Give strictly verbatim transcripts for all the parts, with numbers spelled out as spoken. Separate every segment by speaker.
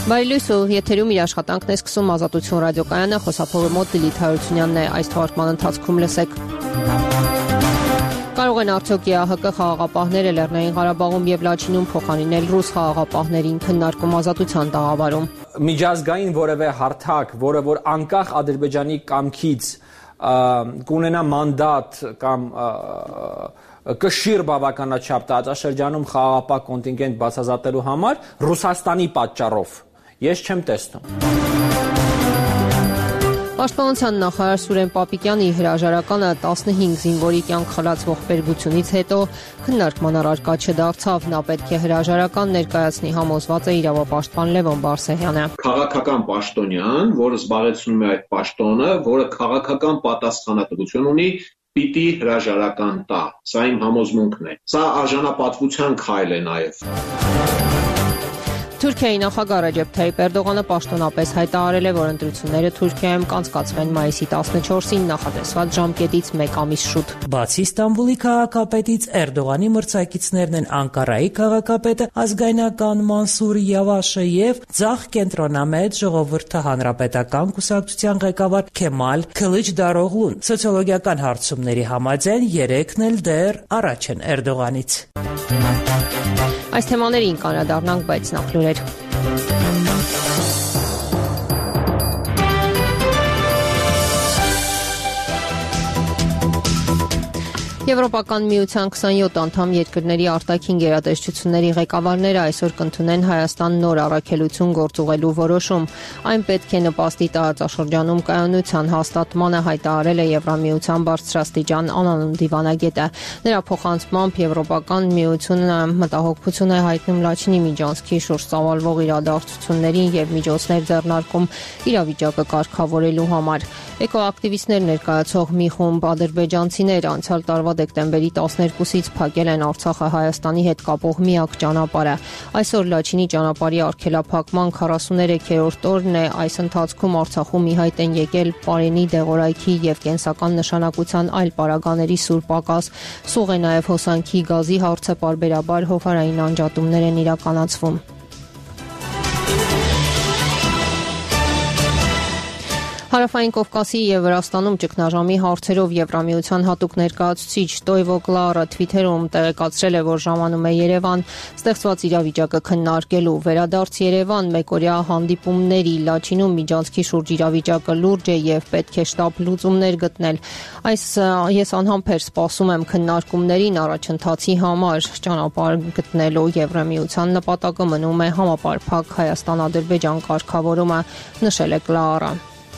Speaker 1: Բարելույս ու եթերում իր աշխատանքն է սկսում Ազատություն ռադիոկայանը, խոսափողի մոտ Լիլիթ Հարությունյանն է, այս թողարկման ընթացքում լսեք. Կարող են արդյոք ԵԱՀԿ խաղաղապահները Լեռնային Ղարաբաղում եւ Լաչինում փոխարինել ռուս խաղաղապահներին, քննարկում Ազատության տաղավարում.
Speaker 2: Միջազգային որևէ հարթակ, որը որ անկախ Ադրբեջանի կամքից կունենա մանդատ կամ կշիռ բավականաչափ տարածաշրջանում խաղաղապահ կոնտինգենտ բացահայտելու համար Ռուսաստանի պատճառով ես չեմ տեսնում։
Speaker 1: Պաշտպանության նախարար Սուրեն Պապիկյանի հրաժարականը տասնհինգ զինվորի կյանք խլացվող պերբությունից հետո քննարկման առարկա չդարձավ, նա պետք է հրաժարական ներկայացնի, համոզված է իրավապաշտպան Լևոն Բարսեղյանը։
Speaker 3: Քաղաքական պաշտոնյան, որը զբաղեցնում է այդ պաշտոնը, որը քաղաքական պատասխանատվություն ունի, պիտի հրաժարական տա։ Սա իմ համոզմունքն է։ Սա արժանապատվության քայլ է նաև։
Speaker 1: Թուրքիայի նախագահ Ռեջեփ Թայիպ Էրդողանը պաշտոնապես հայտարարել է, որ ընտրությունները Թուրքիայում կանցկացվեն մայիսի տասնչորսին նախատեսված ժամկետից մեկ ամիս շուտ։
Speaker 4: Բացի Ստամբուլի քաղաքապետից Էրդողանի մրցակիցներն են Անկարայի քաղաքապետը, ազգայնական Մանսուր Յավաշը եւ Ձախ կենտրոնամետ ժողովրդը հանրապետական կուսակցության ղեկավար Քեմալ Քլիչդարօղլուն։ Սոցիոլոգիական հարցումների համաձայն երեքն էլ դեռ առաջ են Էրդողանից։
Speaker 1: Այս թեմաներին կանրադառնանք, բայց նախ լուրեր։ Եվրոպական միության քսանյոթ անդամ երկրների արտաքին գերատեսչությունների ղեկավարները այսօր կընդունեն Հայաստան նոր առաքելություն գործուղելու որոշում։ Այն պետք է նպաստի տարածաշրջանում կայունության հաստատմանը, հայտարարել է Եվրամիության բարձրաստիճան անանուն դիվանագետը։ Նրա փոխանցմամբ Եվրոպական միությունը մտահոգություն է հայտնում Լաչինի միջանցքի շուրջ ծավալվող իրադարձություններին եւ միջոցներ ձեռնարկում իրավիճակը կարգավորելու համար։ Էկոակտիվիստներ ներկայացող մի խումբ ադրբեջանցիներ անցյալ տարվա դեկտեմբերի տասներկուսից փակել են Արցախը Հայաստանի հետ կապող միակ ճանապարհը։ Այսօր Լաչինի ճանապարհի արգելափակման քառասուներեքերորդ օրն է, այս ընթացքում Արցախում ի հայտ են եկել Պարենի, Դեղորայքի եւ կենսական նշանակության այլ պարագաների սուր պակաս։ Սուղ է նաեւ հոսանքի գազի հարցը, պարբերաբար հովհարային անջատումներ են իրականացվում։ Հարավային Կովկասի եւ Վրաստանում ճգնաժամի հարցերով Եվրամիության հատուկ ներկայացուցիչ Տոյվո Կլարը Թվիթերում տեղեկացրել է, որ ժամանում է Երևան ստեղծված իրավիճակը քննարկելու։ Վերադարձ Երևան մեկօրյա հանդիպումների Լաչինում միջանցքի շուրջ իրավիճակը լուրջ է եւ պետք է շտապ լուծումներ գտնել։ Այս ես անհամբեր սպասում եմ քննարկումներին առաջընթացի համար ճանապարհ գտնելու Եվրամիության նպատակը մնում է համապարփակ Հայաստան-Ադրբեջան կարգավորումը, նշել է Կլարը։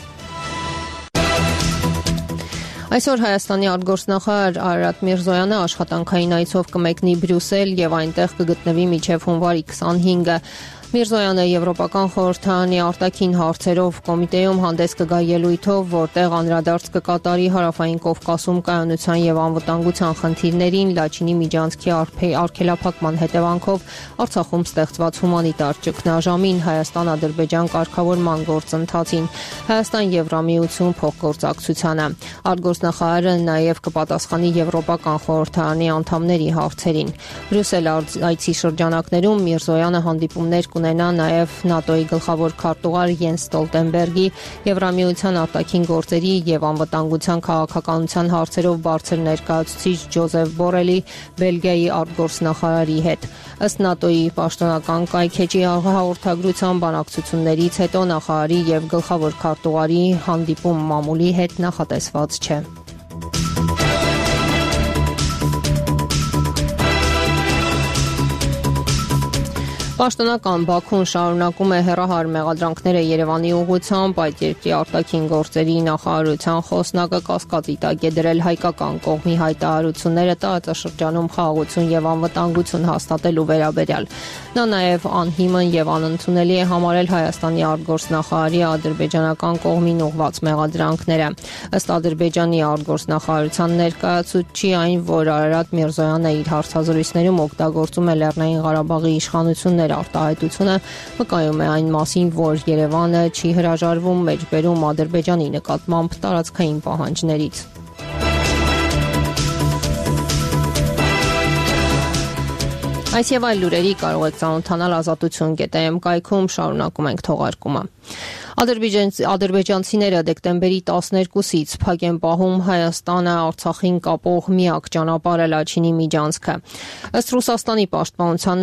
Speaker 1: Այսօր Հայաստանի արտգործնախարար Արարատ Միրզոյանը աշխատանքային այցով կմեկնի Բրյուսել եւ այնտեղ կգտնվի մինչեւ հունվարի քսանհինգը։ Միրզոյանը Եվրոպական խորհրդարանի արտաքին հարցերով կոմիտեում հանդես կգա ելույթով, որտեղ անդրադարձ կկատարի Հարավային Կովկասում կայունության եւ անվտանգության խնդիրներին, Լաչինի միջանցքի արգելափակման հետևանքով Արցախում ստեղծված հումանիտար ճգնաժամին, Հայաստան-Ադրբեջան կարգավորման գործընթացին, Հայաստան-Եվրամիություն փոխգործակցությանը։ Արտգործնախարարը նաեւ կպատասխանի Եվրոպական խորհրդարանի անդամների հարցերին։ Բրյուսել այցի շրջանակներում Միրզոյանը հանդիպումներ ունենա նաև ՆԱՏՕ-ի գլխավոր քարտուղար Յենս Ստոլտենբերգի, Եվրամիության արտաքին գործերի եւ անվտանգության քաղաքականության հարցերով բարձր ներկայացուցիչ Ջոզեֆ Բորելի, Բելգիայի արտգործնախարարի հետ։ Ըստ ՆԱՏՕ-ի պաշտոնական կայքեջի հաղորդագրության բանակցություններից հետո նախարարի եւ գլխավոր քարտուղարի հանդիպում մամուլի հետ նախատեսված չէ։ Պաշտոնական Բաքուն շարունակում է հեռահար մեղադրանքները Երևանի ուղղությամբ, այդ երկրի արտաքին գործերի նախարարության խոսնակը կասկածի տակ է դրել հայկական կողմի հայտարարությունները տարածաշրջանում խաղաղություն եւ անվտանգություն հաստատելու վերաբերյալ։ Նա նաեւ անհիմն եւ անընդունելի է համարել Հայաստանի արտգործնախարարի ադրբեջանական կողմին ուղղված մեղադրանքները։ Ըստ Ադրբեջանի արտգործնախարարության ներկայացուցչի, այն, որ Արարատ Միրզոյանը իր հարցազրույցներում օգտագործում է Լեռնային Ղարաբաղի իշխանությունները արտահայտությունը, վկայում է այն մասին, որ Երևանը չի հրաժարվում մեջբերում Ադրբեջանի նկատմամբ տարածքային պահանջներից։ Այս եւ այլ լուրերի կարող եք ծանոթանալ ազատություն կետ am կայքում, շարունակում ենք թողարկումը։ Ադրբեջանցիները դեկտեմբերի տասներկուսից փակ են պահում Հայաստանը Արցախին կապող միակ ճանապարհը Լաչինի միջանցքը։ Ըստ Ռուսաստանի պաշտպանության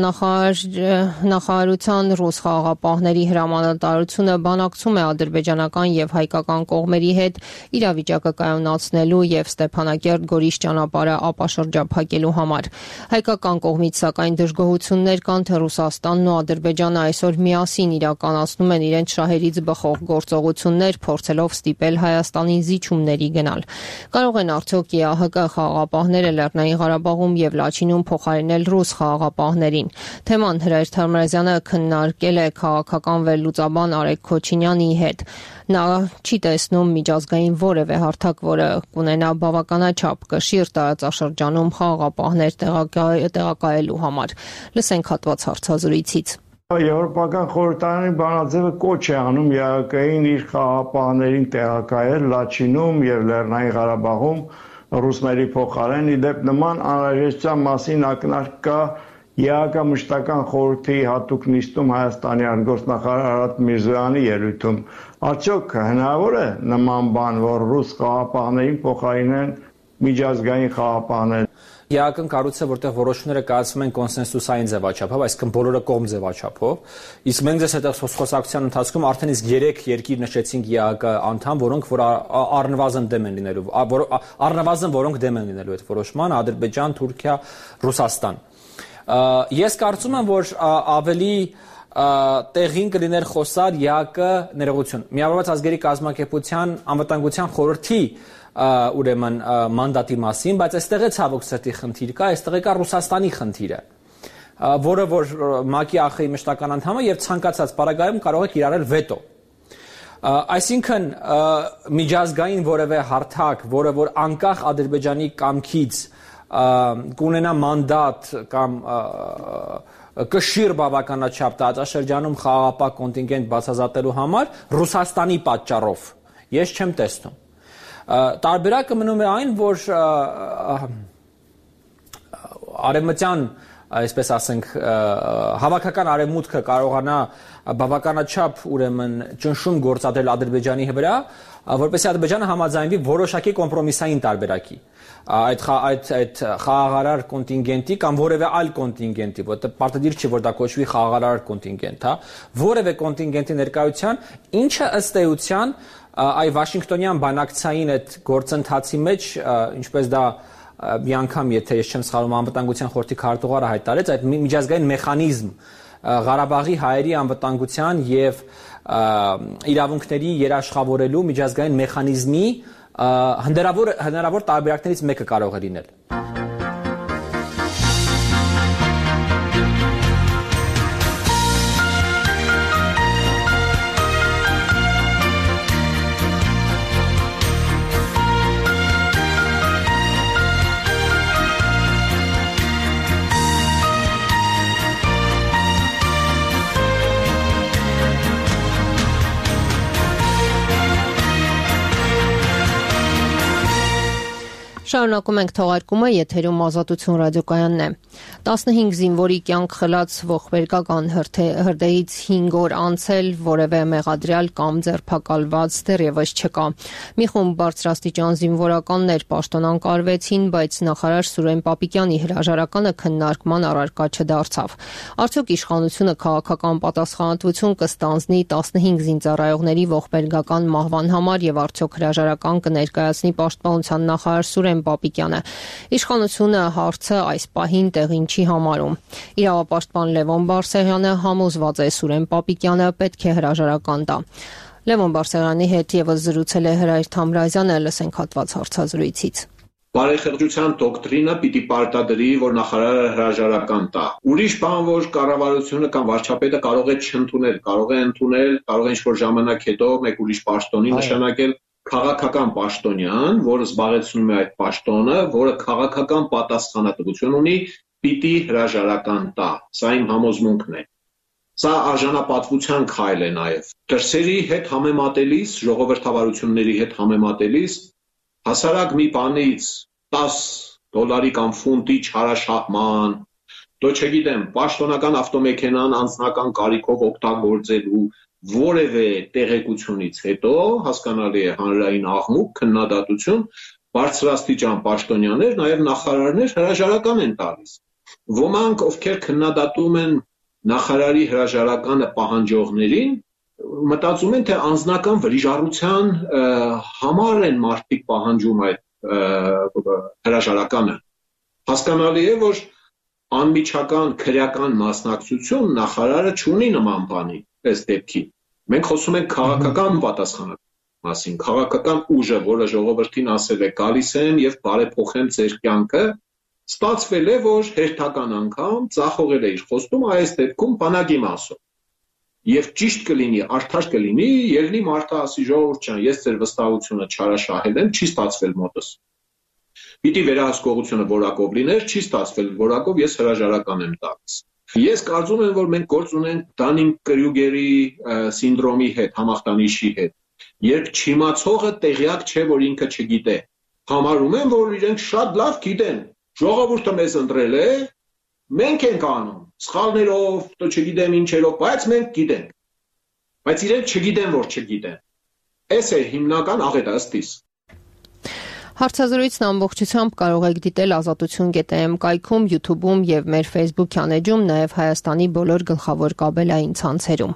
Speaker 1: նախարարության ռուս խաղաղապահների հրամանատարությունը բանակցում է ադրբեջանական եւ հայկական կողմերի հետ իրավիճակը կայունացնելու եւ Ստեփանակերտ-Գորիս ճանապարհը ապաշրջափակելու համար։ Հայկական կողմից սակայն դժգոհություններ կան, թե Ռուսաստանն ու Ադրբեջանը այսօր միասին իրականացնում են իրենց շահերից բխող գործողություններ, փորձելով ստիպել Հայաստանին զիջումների գնալ։ Կարող են արդյոք Է Ահ Կը խաղաղապահները Լեռնային Ղարաբաղում եւ Լաչինում փոխարինել ռուս խաղաղապահներին։ Թեման Հրայր Թարմրազյանը քննարկել է քաղաքական վերլուծաբան Արեգ Քոչինյանի հետ։ Նա չի տեսնում միջազգային որևէ հարթակ, որը կունենա բավականաչափ կշիռ տարածաշրջանում խաղաղապահներ տեղակայելու համար։ Լսենք հատված հարցազրույցից։
Speaker 5: Եվրոպական խորհրդարանի բանաձևը կոչ է անում Է Ահ Կային իր խաղաղապահներին տեղակայել Լաչինում եւ Լեռնային Ղարաբաղում ռուսների փոխարեն։ Իդեպ նման անհրաժեշտության մասին ակնարկ կա Է Ահ Կը մշտական խորհրդի հատուկ նիստում Հայաստանի արտգործնախարար Արարատ Միրզոյանի ելույթում։ Արդյոք հնարավոր է նման բան, որ ռուս խաղաղապահներին փոխարինեն միջազգային խաղաղապահներ։
Speaker 2: Է Ահ Կը-ն կառույց է, որտեղ որոշումները կայացվում են կոնսենսուսային ձևաչափով, այսինքն բոլորը կողմ ձևաչափով։ Իսկ մենք դες այդտեղ խոսակցության ընթացքում արդեն իսկ երեք երկիր նշեցինք Է Ահ Կը անդամ, որոնք որ առնվազն դեմ են լինելու, առնվազն որոնք դեմ են լինելու այդ որոշման՝ Ադրբեջան, Թուրքիա, Ռուսաստան։ Ես կարծում եմ, որ ավելի տեղին կլիներ խոսալ Է Ահ Կը ներողություն, Միավորված ազգերի կազմակերպության անվտանգության խորհրդի ուրեմն մանդատի մասին, բայց այստեղ է ցավոք սրտի խնդիր կա, այստեղ է կա Ռուսաստանի խնդիրը, որը որ ՄԱԿ-ի ԱԽ-ի մշտական անդամը եւ ցանկացած պարագայում կարող է կիրառել վետո։ Այսինքն միջազգային որևէ հարթակ, որը որ անկախ Ադրբեջանի կամքից կունենա մանդատ կամ կշիռ բավականաչափ տարածաշրջանում խաղաղապահ կոնտինգենտ բացազատելու համար Ռուսաստանի պատճառով ես չեմ տեսնում։ Տարբերակը մնում է այն, որ արևմտյան, այսպես ասենք, հավաքական արևմուտքը կարողանա բավականաչափ ուրեմն ճնշում գործադրել Ադրբեջանի վրա, որպեսզի Ադրբեջանը համաձայնվի որոշակի կոմպրոմիսային տարբերակի այդ այդ այդ խաղաղարար կոնտինգենտի կամ որևէ այլ կոնտինգենտի, որտեղ պարտադիր չէ որ դա կոչվի խաղաղարար կոնտինգենտ, հա, որևէ կոնտինգենտի ներկայության, ինչը ըստ էության այ Վաշինգտոնյան բանակցային այդ գործընթացի մեջ, ինչպես դա մի անգամ, եթե ես չեմ սխալվում, անվտանգության խորհրդի քարտուղարը հայտարարեց, այդ միջազգային մեխանիզմ Ղարաբաղի հայերի անվտանգության եւ իրավունքների երաշխավորելու միջազգային մեխանիզմի հնարավոր հնարավոր տարբերակներից մեկը կարող է լինել։
Speaker 1: Շարունակում ենք թողարկումը, եթերում Ազատություն ռադիոկայանն է։ տասնհինգ զինվորի կյանք խլած ողբերգական հրդեհից հինգ օր անցել որևէ մեղադրյալ կամ ձերբակալված դեռևս չկա։ Մի խումբ բարձրաստիճան զինվորականներ պաշտոնակարվեցին, բայց նախարար Սուրեն Պապիկյանի հրաժարականը քննարկման առարկա չդարձավ։ Արդյոք իշխանությունը քաղաքական պատասխանատվություն կստանձնի տասնհինգ զինծառայողների ողբերգական մահվան համար եւ արդյոք հրաժարական կներկայացնի պաշտպանության նախարար Սուրեն Պապիկյանը։ Իշխանությունը հարցը այս պահին տեղին չի համարում։ Իրավապաշտպան Լևոն Բարսեղյանը համոզված է Սուրեն Պապիկյանը պետք է հրաժարական տա։ Լևոն Բարսեղյանի հետ եւս զրուցել է Հրայր Թամրազյանը, լսենք հատված հարցազրույցից։
Speaker 3: Բարեխեղճության դոկտրինը պիտի պարտադրի, որ նախարարը հրաժարական տա։ Ուրիշ բան, որ կառավարությունը կամ վարչապետը կարող է չընդունել, կարող է ընդունել, կարող է ինչ-որ ժամանակ հետո մեկ ուրիշ պաշտոնի նշանակել քաղաքական պաշտոնյան, որը զբաղեցնում է այդ պաշտոնը, որը քաղաքական պատասխանատվություն ունի, պիտի հրաժարական տա։ Սա իմ համոզմունքն է։ Սա արժանապատվության քայլ է նաև։ Դրսերի հետ համեմատելիս, ժողովրդավարությունների հետ համեմատելիս, հասարակ մի բանից տաս դոլարի կամ ֆունտի չարաշահման, դո չգիտեմ, պաշտոնական ավտոմեքենան անձնական կարիքով օգտագործելու որևէ տեղեկությունից հետո հասկանալի է հանրային աղմուկ, քննադատություն, բարձրաստիճան պաշտոնյաներ, նաև նախարարներ հրաժարական են տալիս։ Ոմանք, ովքեր քննադատում են նախարարի հրաժարականը պահանջողներին, մտածում են, թե անձնական վրիժառության համար են մարդիկ պահանջում այդ հրաժարականը։ Հասկանալի է, որ անմիջական քրեական մասնակցություն նախարարը չունի նման բանի, այս դեպքի։ Մենք խոսում ենք քաղաքական պատասխանատվության մասին, քաղաքական ուժը, որը ժողովրդին ասել է գալիս եմ եւ բարեփոխեմ ձեր կյանքը, ստացվել է, որ հերթական անգամ ծախողել է իր խոստումը այս դեպքում բանակի մասով։ Եվ ճիշտ կլինի, արդար կլինի, ելնի մարդը ասի ժողովուրդ ջան, ես ձեր վստահությունը չարաշահել եմ, չի ստացվել մոտս։ Պիտի վերահսկողությունը որակով լիներ, չի ստացվել որակով, ես հրաժարական եմ տալիս։ Ես կարծում եմ, որ մենք գործ ունենք Դանինգ-Կրյուգերի սինդրոմի հետ, համախտանիշի հետ, երբ չիմացողը տեղյակ չէ, որ ինքը չգիտե։ Համարում են, որ իրենք շատ լավ գիտեն։ Ժողովուրդը մեզ ընտրել է, մենք ենք անում, սխալներով, դո չգիտեմ ինչերով, բայց մենք գիտենք։ Բայց իրենք չգիտեն, որ չգիտեն։ Այս է հիմնական աղետը ըստիս։
Speaker 1: Հարցազրույցն ամբողջությամբ կարող եք դիտել ազատություն կետ էմ կայքում, YouTube-ում եւ մեր Facebook-յան էջում, նաեւ Հայաստանի բոլոր գլխավոր կաբելային ցանցերում։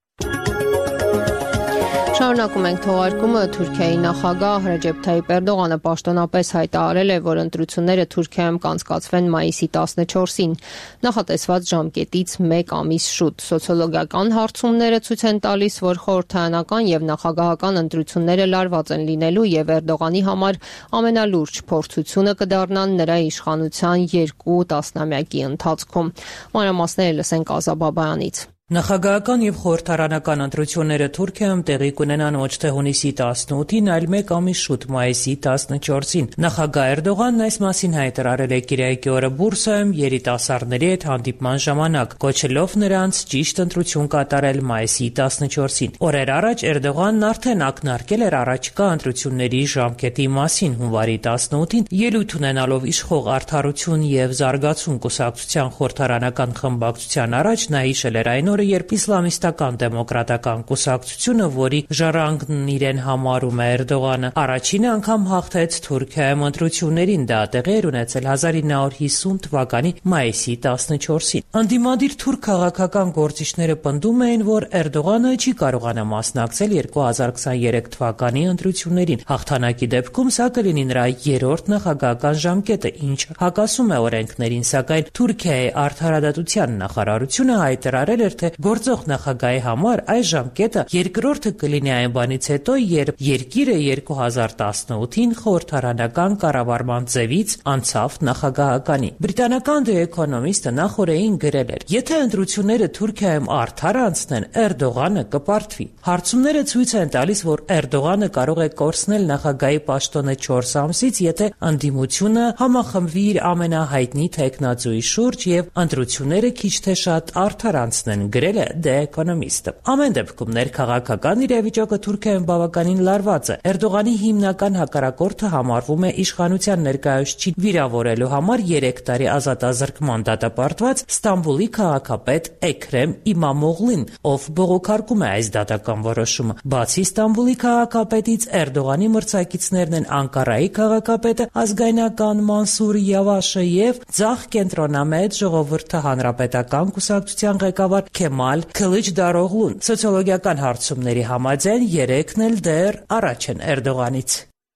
Speaker 1: Շարունակում ենք թողարկումը։ Թուրքիայի նախագահ Ռեջեփ Թայիպ Էրդողանը պաշտոնապես հայտարարել է, որ ընտրությունները Թուրքիայում կանցկացվեն մայիսի տասնչորսին, նախատեսված ժամկետից մեկ ամիս շուտ։ Սոցիոլոգիական հարցումները ցույց են տալիս, որ խորհրդարանական եւ նախագահական ընտրությունները լարված են լինելու եւ Էրդողանի համար ամենալուրջ փորձությունը կդառնան նրա իշխանության երկու տասնամյակի ընթացքում։ Մանրամասները լսենք Ազա Բաբայանից։
Speaker 4: Նախագահական եւ խորհրդարանական ընտրությունները Թուրքիայում տեղի կունենան ոչ թե հունիսի տասնութին, այլ մեկ ամիս շուտ մայիսի տասնչորսին։ Նախագահ Էրդողանն այս մասին հայտարարել է Կիրակի օրը Բուրսայում երիտասարդների հետ հանդիպման ժամանակ, կոչելով նրանց ճիշտ ընտրություն կատարել մայիսի տասնչորսին։ Օրեր առաջ Էրդողանն արդեն ակնարկել էր առաջկա ընտրությունների ժամկետի մասին հունվարի տասնութին, ելույթ ունենալով իշխող Արդարություն եւ Զարգացում կուսակցության խորհրդարանական խմբակցության առաջ նա հիշել էր այն օրը, երբ իսլամիստական դեմոկրատական կուսակցությունը, որի ժառանգն իրեն համարում է Էրդողանը, առաջին անգամ հաղթեց Թուրքիայում ընտրություններին, դա տեղի էր ունեցել հազար ինը հարյուր հիսուն թվականի մայիսի տասնչորսին։ Անդիմադիր թուրք քաղաքական գործիչները պնդում էին, որ Էրդողանը չի կարողանա մասնակցել երկու հազար քսաներեք թվականի ընտրություններին։ Հաղթանակի դեպքում սա կլինի նրա երրորդ նախագահական ժամկետը, ինչը հակասում է օրենքներին, սակայն Թուրքիայի արդարադատության նախարարությունը հայտարարել էր, թե գործող նախագահի համար այս ժամկետը երկրորդը կլինի այն բանից հետո, երբ երկիրը երկու հազար տասնութին խորհրդարանական կառավարման ձևից անցավ նախագահականի։ Բրիտանական The Economist-ը նախորդին գրել էր. «Եթե ընտրությունները Թուրքիայում արդար անցնեն, Էրդողանը կպարտվի»։ Հարցումները ցույց են տալիս, որ Էրդողանը կարող է կորցնել նախագահի պաշտոնը չորս ամսից, եթե ընդդիմությունը համախմբվի իր ամենահայտնի թեկնածուի շուրջ եւ ընտրությունները քիչ թե շատ արդար անցնեն, գրել է The Economist-ը։ Ամեն դեպքում ներքաղաքական իրավիճակը Թուրքիայում բավականին լարված է։ Էրդողանի հիմնական հակառակորդը համարվում է իշխանության ներկայացուցիչ վիրավորելու համար երեք տարի ազատազրկման դատապարտված Ստամբուլի քաղաքապետ Էքրեմ Իմամօղլին, ով բողոքարկում է այս դատական որոշումը։ Բացի Ստամբուլի քաղաքապետից Էրդողանի մրցակիցներն են Անկարայի քաղաքապետը, ազգայնական Մանսուր Յավաշը եւ Ձախ կենտրոնամետ ժողովրդը հանրապետական կուսակցության ղեկավար Քեմալ Քլիչդարօղլուն։ Սոցիոլոգիական հարցումների համաձայն երեքն էլ դեռ առաջ են Էրդողանից։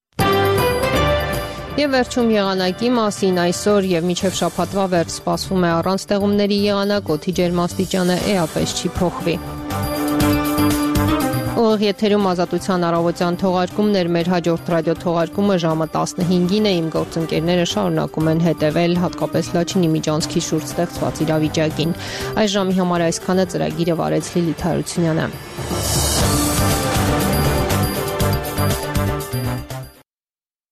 Speaker 1: Եվ վերջում եղանակի մասին այսօր եւ մինչեւ շաբաթվա վերջ սպասվում է առանց տեղումների եղանակ, օդի ջերմաստիճանը էապես չի փոխվի։ Ուղիղ եթերում ազատության առավոտյան թողարկումներ, մեր հաջորդ ռադիո թողարկումը ժամը տասնհինգին է, իմ գործընկերները շարունակում են հետևել հատկապես Լաչինի միջանցքի շուրջ ստեղծված իրավիճակին։ Այս ժամի համար այսքանը, ծրագիրը վարեց Լիլիթ Հարությունյանը։